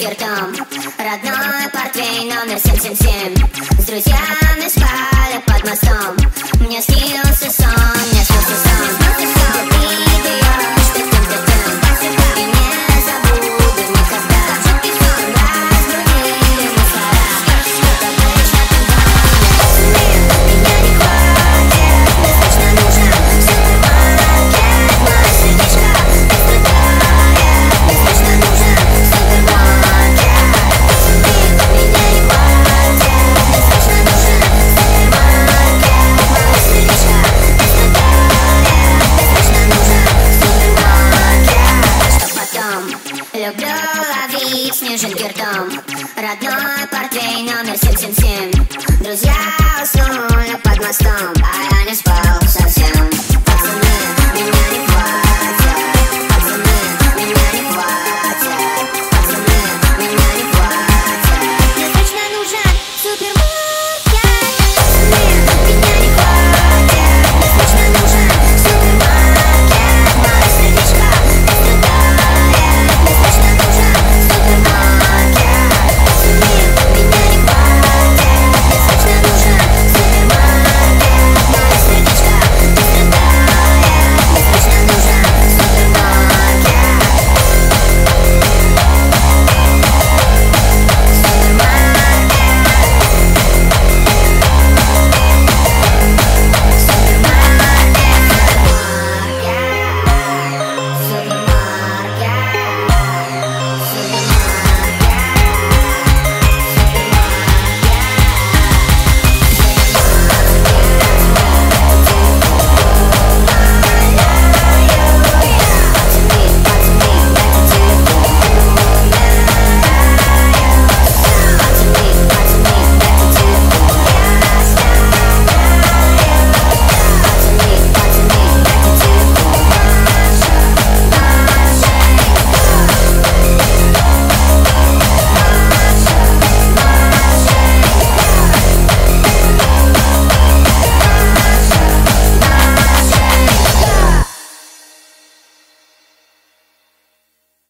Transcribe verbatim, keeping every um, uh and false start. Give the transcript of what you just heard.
ртом. Родной портвейн номер семь семь семь. С друзьями спали под мостом. Мне снился сон, мне снился сон. Где ты даешь, ты тым ты тым. И не забуду никогда. Разбудили мусора. Что-то точно там было. Меня не хватит, мне точно нужно. Супермаркет, мой сердечко не страдает. Мне точно нужно супермаркет. Меня не хватит, мне точно нужно. Супермаркет, мой сердечко не страдает. Мне точно нужно супермаркет. Что потом? Люблю ловить снежинки ртом. Родной портвейн номер семь семь семь. Друзья